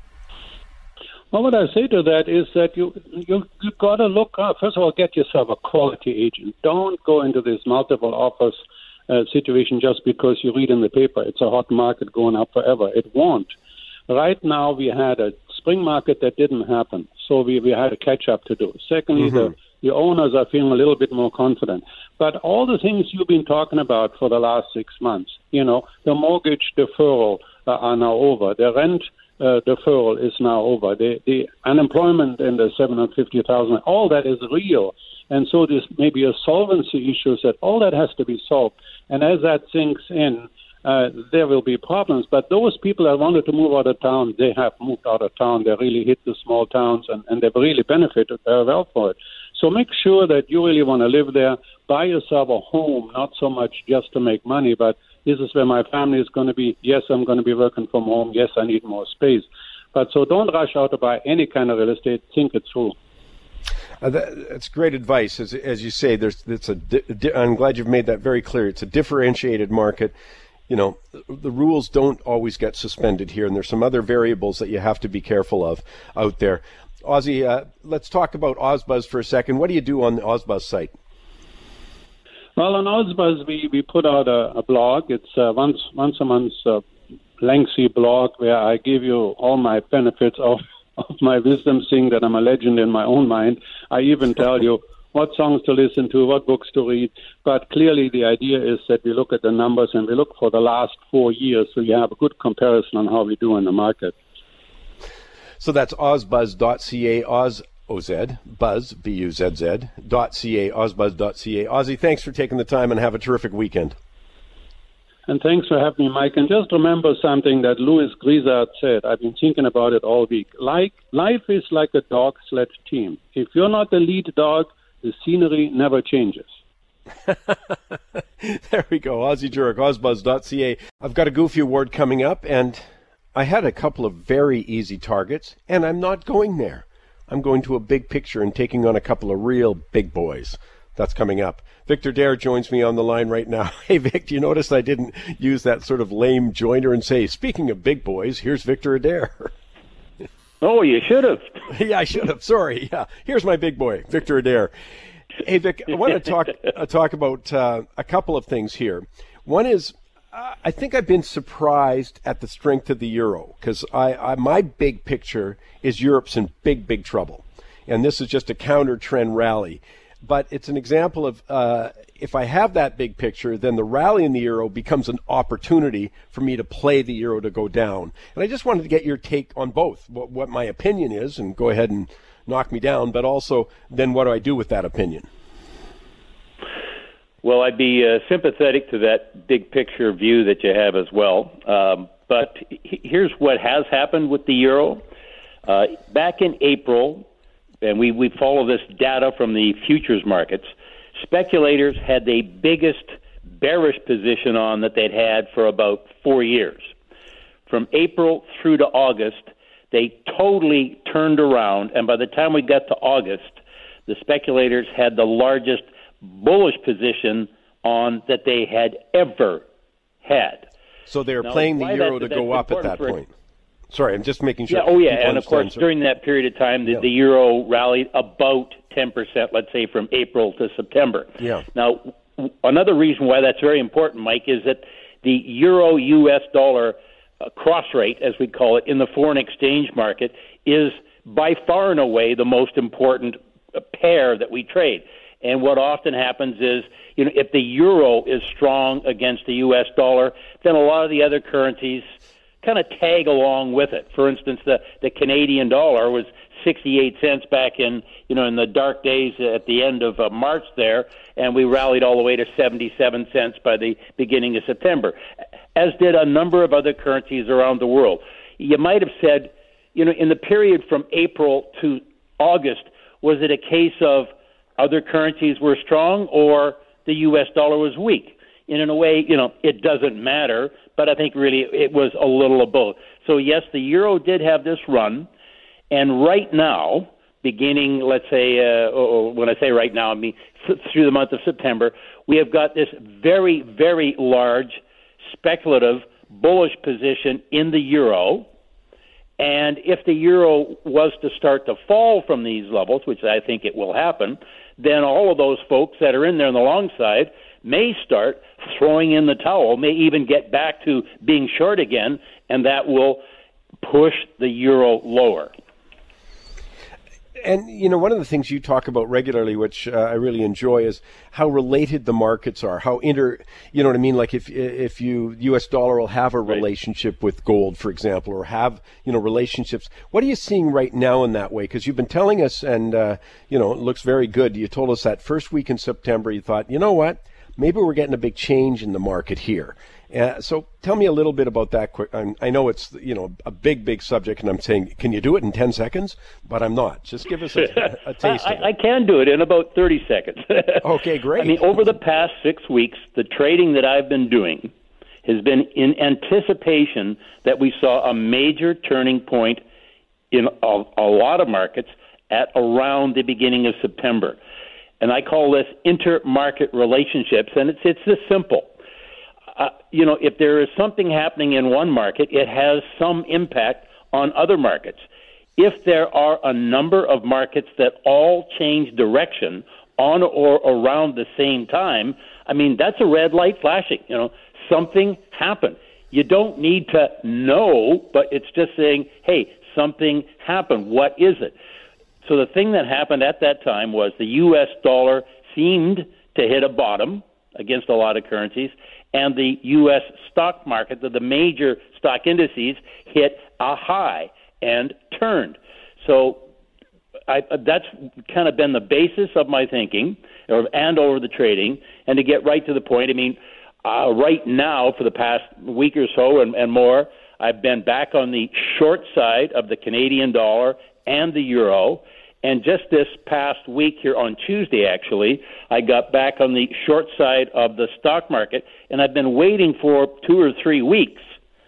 Well, what I say to that is that you you you've got to look up. First of all, get yourself a quality agent. Don't go into this multiple offers uh, situation just because you read in the paper it's a hot market going up forever. It won't. Right now, we had a spring market that didn't happen, so we, we had a catch up to do. Secondly, mm-hmm. the the owners are feeling a little bit more confident. But all the things you've been talking about for the last six months, you know, the mortgage deferral uh, are now over. The rent Uh, deferral is now over. The, the unemployment in the seven hundred fifty thousand, all that is real. And so there's maybe a solvency issue that all that has to be solved. And as that sinks in, uh, there will be problems. But those people that wanted to move out of town, they have moved out of town. They really hit the small towns and, and they've really benefited very well for it. So make sure that you really want to live there. Buy yourself a home, not so much just to make money, but this is where my family is going to be. Yes, I'm going to be working from home. Yes, I need more space. But so don't rush out to buy any kind of real estate. Think it through. Uh, that, that's great advice. As, as you say, there's it's a. Di- di- I'm glad you've made that very clear. It's a differentiated market. You know, the rules don't always get suspended here, and there's some other variables that you have to be careful of out there. Ozzy, uh, let's talk about OzBuzz for a second. What do you do on the OzBuzz site? Well, on OzBuzz, we, we put out a, a blog. It's uh, once once a month uh, lengthy blog where I give you all my benefits of, of my wisdom, seeing that I'm a legend in my own mind. I even tell you what songs to listen to, what books to read. But clearly the idea is that we look at the numbers and we look for the last four years so you have a good comparison on how we do in the market. So that's ozbuzz dot c a, Oz, O Z, Buzz, B U Z Z, dot C A, ozbuzz dot C A. Ozzy, thanks for taking the time and have a terrific weekend. And thanks for having me, Mike. And just remember something that Louis Grisard said. I've been thinking about it all week. Like, life is like a dog sled team. If you're not the lead dog, the scenery never changes. There we go. Ozzy Jurock, ozbuzz dot C A. I've got a Goofy Award coming up, and I had a couple of very easy targets, and I'm not going there. I'm going to a big picture and taking on a couple of real big boys. That's coming up. Victor Adair joins me on the line right now. Hey, Vic, you notice I didn't use that sort of lame joiner and say, speaking of big boys, here's Victor Adair. Oh, you should have. Yeah, I should have. Sorry. Yeah, here's my big boy, Victor Adair. Hey, Vic, I want to talk uh, talk about uh, a couple of things here. One is, uh, I think I've been surprised at the strength of the euro because I, I my big picture is Europe's in big, big trouble, and this is just a counter trend rally. But it's an example of uh, if I have that big picture, then the rally in the euro becomes an opportunity for me to play the euro to go down. And I just wanted to get your take on both, what, what my opinion is, and go ahead and knock me down, but also then what do I do with that opinion? Well, I'd be uh, sympathetic to that big picture view that you have as well. Um, but h- here's what has happened with the euro. Uh, back in April, and we, we follow this data from the futures markets, speculators had the biggest bearish position on that they'd had for about four years. From April through to August, they totally turned around, and by the time we got to August, the speculators had the largest bullish position on that they had ever had. So they're now, playing the euro that, to go up at that point. Sorry, I'm just making sure. Yeah, oh, yeah, and of course, understand. during that period of time, the, yeah. the euro rallied about ten percent, let's say, from April to September. Yeah. Now, w- another reason why that's very important, Mike, is that the euro-U S dollar uh, cross rate, as we call it, in the foreign exchange market is by far and away the most important uh, pair that we trade. And what often happens is, you know, if the euro is strong against the U S dollar, then a lot of the other currencies kind of tag along with it. For instance, the, the Canadian dollar was sixty-eight cents back in, you know, in the dark days at the end of uh, March there, and we rallied all the way to seventy-seven cents by the beginning of September, as did a number of other currencies around the world. You might have said, you know, in the period from April to August, was it a case of other currencies were strong or the U S dollar was weak? And in a way, you know, it doesn't matter, but I think really it was a little of both. So, yes, the euro did have this run, and right now, beginning, let's say, uh, or when I say right now, I mean th- through the month of September, we have got this very, very large speculative bullish position in the euro. And if the euro was to start to fall from these levels, which I think it will happen, then all of those folks that are in there on the long side may start throwing in the towel, may even get back to being short again, and that will push the euro lower. And, you know, one of the things you talk about regularly, which uh, I really enjoy, is how related the markets are, how inter, you know what I mean? Like if if you, U S dollar will have a right. relationship with gold, for example, or have, you know, relationships. What are you seeing right now in that way? Because you've been telling us, and, uh, you know, it looks very good. You told us that first week in September, you thought, you know what? Maybe we're getting a big change in the market here. Uh, so tell me a little bit about that. Quick. I'm, I know it's, you know, a big, big subject, and I'm saying, can you do it in ten seconds? But I'm not. Just give us a, a taste I, of it. I can do it in about thirty seconds. Okay, great. I mean, over the past six weeks, the trading that I've been doing has been in anticipation that we saw a major turning point in a, a lot of markets at around the beginning of September. And I call this inter-market relationships, and it's it's this simple. Uh, you know, if there is something happening in one market, it has some impact on other markets. If there are a number of markets that all change direction on or around the same time, I mean, that's a red light flashing. You know, something happened. You don't need to know, but it's just saying, hey, something happened. What is it? So the thing that happened at that time was the U S dollar seemed to hit a bottom against a lot of currencies, and the U S stock market, the, the major stock indices, hit a high and turned. So I, that's kind of been the basis of my thinking or, and over the trading. And to get right to the point, I mean, uh, right now for the past week or so and, and more, I've been back on the short side of the Canadian dollar and the euro. And just this past week here on Tuesday, actually, I got back on the short side of the stock market, and I've been waiting for two or three weeks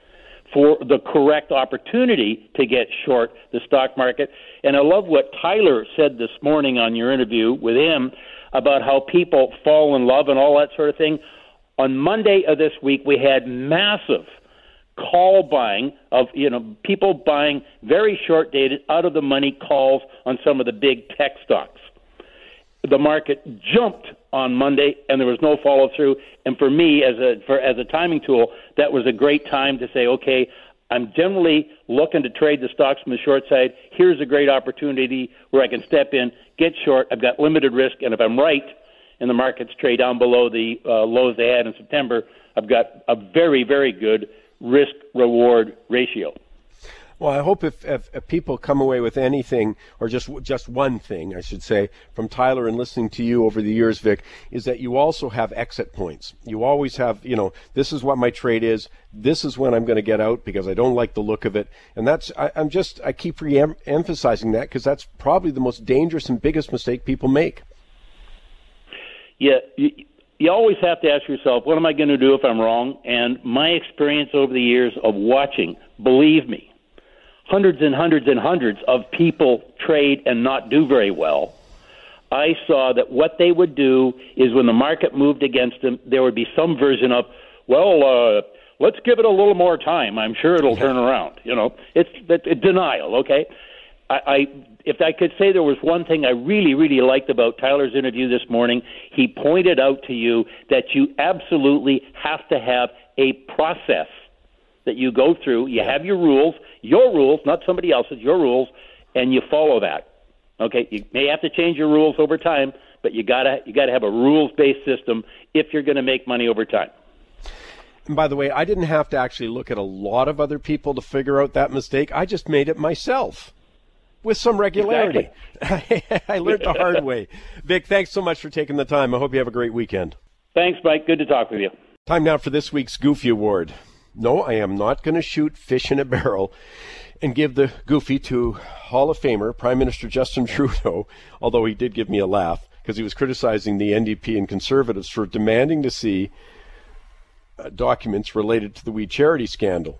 for the correct opportunity to get short the stock market. And I love what Tyler said this morning on your interview with him about how people fall in love and all that sort of thing. On Monday of this week, we had massive call buying of, you know, people buying very short-dated, out-of-the-money calls on some of the big tech stocks. The market jumped on Monday, and there was no follow-through. And for me, as a for as a timing tool, that was a great time to say, okay, I'm generally looking to trade the stocks from the short side. Here's a great opportunity where I can step in, get short. I've got limited risk, and if I'm right and the markets trade down below the uh, lows they had in September, I've got a very, very good risk-reward ratio. Well, I hope if, if, if people come away with anything, or just just one thing, I should say, from Tyler and listening to you over the years, Vic, is that you also have exit points. You always have, you know, this is what my trade is. This is when I'm going to get out because I don't like the look of it. And that's, I, I'm just, I keep re-emphasizing that because that's probably the most dangerous and biggest mistake people make. Yeah, you, you always have to ask yourself, what am I going to do if I'm wrong? And my experience over the years of watching, believe me, hundreds and hundreds and hundreds of people trade and not do very well, I saw that what they would do is when the market moved against them, there would be some version of, well, uh, let's give it a little more time. I'm sure it'll turn around. You know, it's, it's denial, okay? I, I if I could say there was one thing I really, really liked about Tyler's interview this morning, he pointed out to you that you absolutely have to have a process that you go through. You have your rules, your rules, not somebody else's, your rules, and you follow that. Okay, you may have to change your rules over time, but you gotta you gotta have a rules-based system if you're going to make money over time. And by the way, I didn't have to actually look at a lot of other people to figure out that mistake. I just made it myself with some regularity. Exactly. I learned the hard way. Vic, thanks so much for taking the time. I hope you have a great weekend. Thanks, Mike. Good to talk with you. Time now for this week's Goofy Award. No, I am not going to shoot fish in a barrel and give the Goofy to Hall of Famer Prime Minister Justin Trudeau, although he did give me a laugh because he was criticizing the N D P and Conservatives for demanding to see uh, documents related to the We Charity scandal.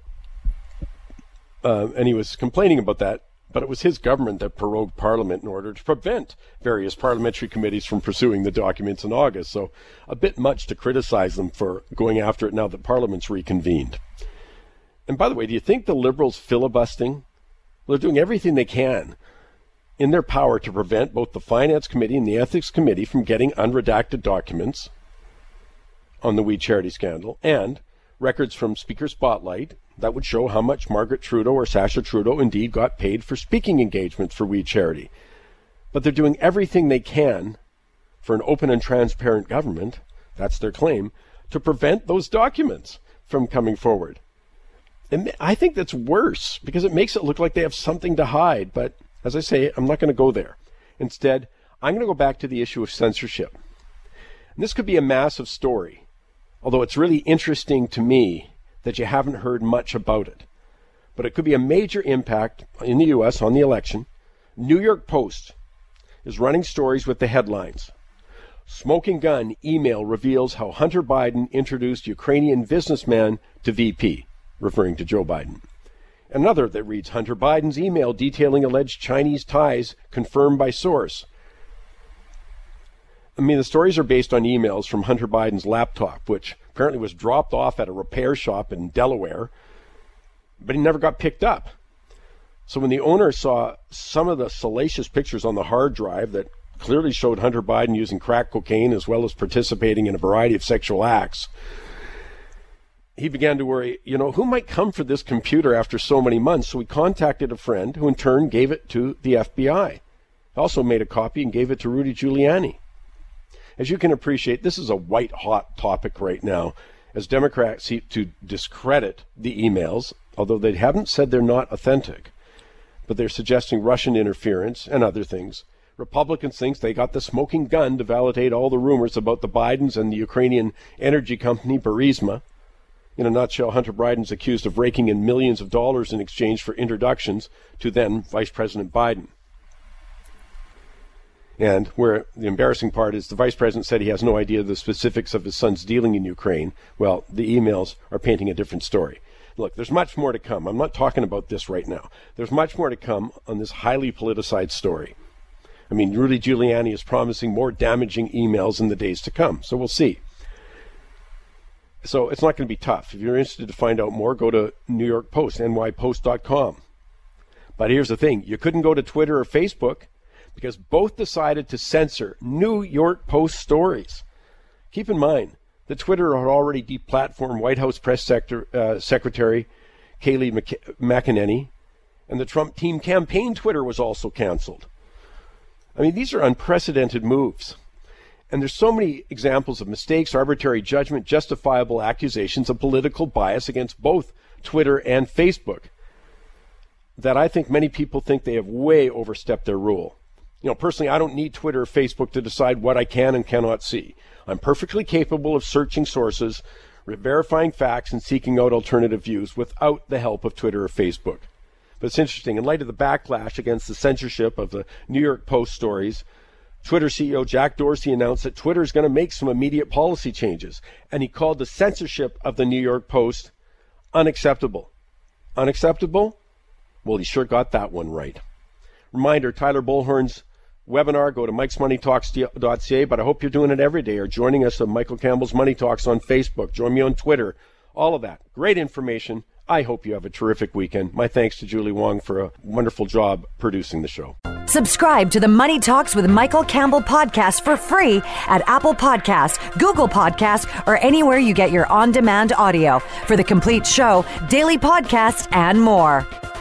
Uh, and he was complaining about that, but it was his government that prorogued Parliament in order to prevent various parliamentary committees from pursuing the documents in August. So a bit much to criticize them for going after it now that Parliament's reconvened. And by the way, do you think the Liberals filibustering? Well, they're doing everything they can in their power to prevent both the Finance Committee and the Ethics Committee from getting unredacted documents on the We Charity scandal and records from Speaker Spotlight that would show how much Margaret Trudeau or Sasha Trudeau indeed got paid for speaking engagements for We Charity. But they're doing everything they can for an open and transparent government, that's their claim, to prevent those documents from coming forward. And I think that's worse because it makes it look like they have something to hide. But as I say, I'm not going to go there. Instead, I'm going to go back to the issue of censorship. And this could be a massive story, although it's really interesting to me that you haven't heard much about it. But it could be a major impact in the U S on the election. New York Post is running stories with the headlines. Smoking gun email reveals how Hunter Biden introduced Ukrainian businessman to V P, referring to Joe Biden. Another that reads, Hunter Biden's email detailing alleged Chinese ties confirmed by source. I mean, the stories are based on emails from Hunter Biden's laptop, which apparently was dropped off at a repair shop in Delaware, but he never got picked up. So when the owner saw some of the salacious pictures on the hard drive that clearly showed Hunter Biden using crack cocaine as well as participating in a variety of sexual acts, he began to worry, you know, who might come for this computer after so many months? So he contacted a friend who in turn gave it to the F B I. He also made a copy and gave it to Rudy Giuliani. As you can appreciate, this is a white-hot topic right now, as Democrats seek to discredit the emails, although they haven't said they're not authentic, but they're suggesting Russian interference and other things. Republicans think they got the smoking gun to validate all the rumors about the Bidens and the Ukrainian energy company Burisma. In a nutshell, Hunter Biden's accused of raking in millions of dollars in exchange for introductions to then Vice President Biden. And where the embarrassing part is the vice president said he has no idea the specifics of his son's dealing in Ukraine. Well, the emails are painting a different story. Look, there's much more to come. I'm not talking about this right now. There's much more to come on this highly politicized story. I mean, Rudy Giuliani is promising more damaging emails in the days to come, so we'll see. So it's not going to be tough. If you're interested to find out more, go to New York Post, N Y post dot com. But here's the thing. You couldn't go to Twitter or Facebook because both decided to censor New York Post stories. Keep in mind that Twitter had already deplatformed White House Press Sector, uh, Secretary Kayleigh Mc- McEnany, and the Trump team campaign Twitter was also canceled. I mean, these are unprecedented moves. And there's so many examples of mistakes, arbitrary judgment, justifiable accusations of political bias against both Twitter and Facebook that I think many people think they have way overstepped their rule. You know, personally, I don't need Twitter or Facebook to decide what I can and cannot see. I'm perfectly capable of searching sources, verifying facts, and seeking out alternative views without the help of Twitter or Facebook. But it's interesting, in light of the backlash against the censorship of the New York Post stories, Twitter C E O Jack Dorsey announced that Twitter is going to make some immediate policy changes, and he called the censorship of the New York Post unacceptable. Unacceptable? Well, he sure got that one right. Reminder, Tyler Bullhorn's webinar, go to mikes money talks dot c a, but I hope you're doing it every day or joining us on Michael Campbell's Money Talks on Facebook. Join me on Twitter. All of that. Great information. I hope you have a terrific weekend. My thanks to Julie Wong for a wonderful job producing the show. Subscribe to the Money Talks with Michael Campbell podcast for free at Apple Podcasts, Google Podcasts, or anywhere you get your on-demand audio. For the complete show, daily podcasts, and more.